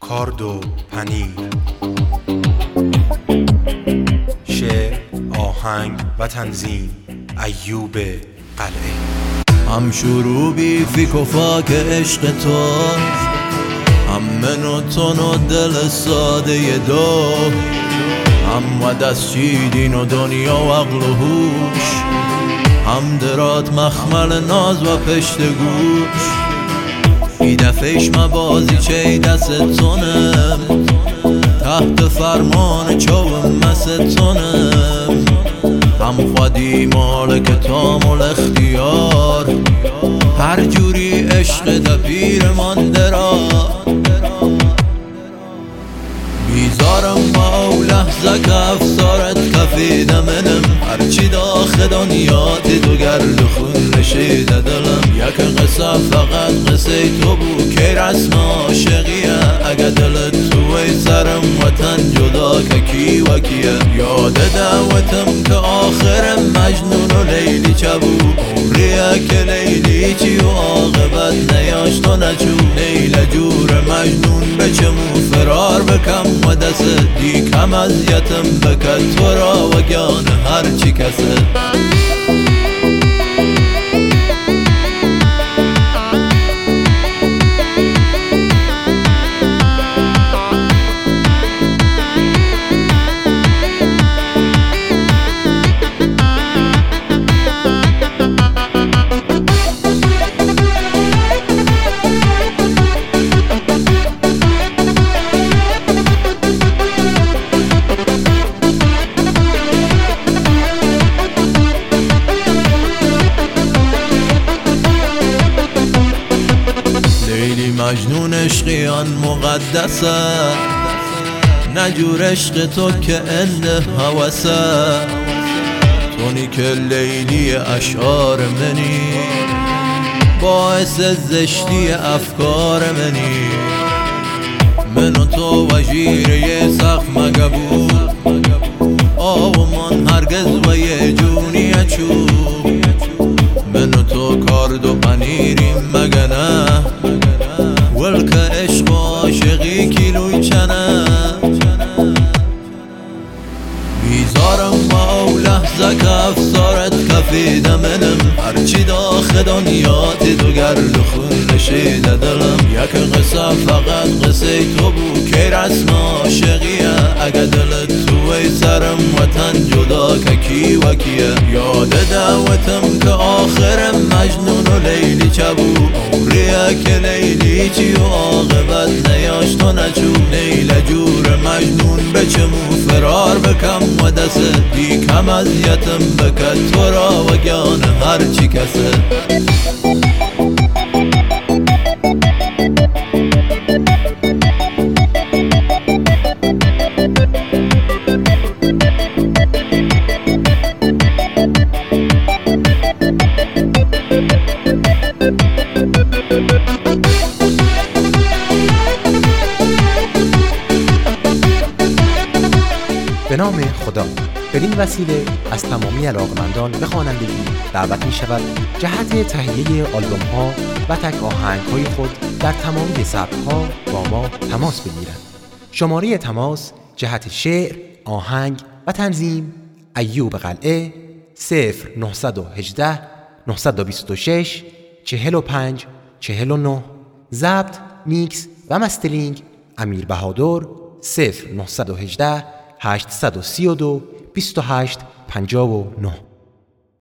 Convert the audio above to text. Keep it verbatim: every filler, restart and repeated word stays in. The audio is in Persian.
کارد و پنیر. شعر، آهنگ و تنظیم ایوب قلعه. هم شروع بی فیک و فاک عشق تو، هم من و تن و دل ساده دو، هم و دست چیدین و دنیا و عقل و هوش، هم درات مخمل ناز و پشت گوش. ای دفعش مبازی چه دست تونم، تحت فرمان چوم مستونم. هم خودی مالک تامل اختیار، هر جوری عشق ده پیر مانده را. بیزارم با او لحظه که افسارت کفیده منم، هرچی داخل دنیات دو گرد خون نشیده دلم. یک قصه فقط قصه تو بود که رسم عاشقیه، اگه دلت توی سرم وطن جدا که کی و کیه. یاد دعوتم که آخرم مجنون و لیلی چه بود، عمریه که لیلی چی و عاقبت نیاشت و نچو. لیل جور مجنون بچمو فرار بکم و دست دی کم اذیتم بکد تو را و گیان هر چی کسه. مجنون عشقیان مقدسه، نجور عشق تو که انده هوسه. تونی که لیلی اشعار منی، باعث زشتی افکار منی. من و تو وزیر یه سخت مگه بود، آب و من هرگز و یه جونی چوب. من و تو کارد و پنیریم مگه نه، ولکه عشق و عاشقی کیلوی چنه. بیزارم با او لحظه که افسارت کفیده منم، هرچی داخل دنیات دو گرد خون نشیده دلم. یک قصه فقط قصه تو بود که رسم عاشقیه، اگه دلت توی سرم وطن جدا که کی و کیه. یاد دعوتم که آخرم مجنون و لیلی چه بود، عمریه که لیلی چی و عاقبت نیاشت و نچو. لیل جور مجنون بچمو فرار بکم و دست دی کم اذیتم بکد تو را و گیان هر چی کسه. به نام خدا. بدین وسیله از تمامی علاقمندان به خوانندگی دعوت می شود جهت تهیه آلبوم ها و تک آهنگ های خود در تمامی سبک ها با ما تماس بگیرند. شماره تماس جهت شعر، آهنگ و تنظیم ایوب قلعه صفر نه یک هشت نه دو شش چهل و پنج چهل و نه. ضبط، میکس و مسترینگ امیر بهادر صفر نه یک هشت هشت سه دو بیست و هشت پنجاه و نه.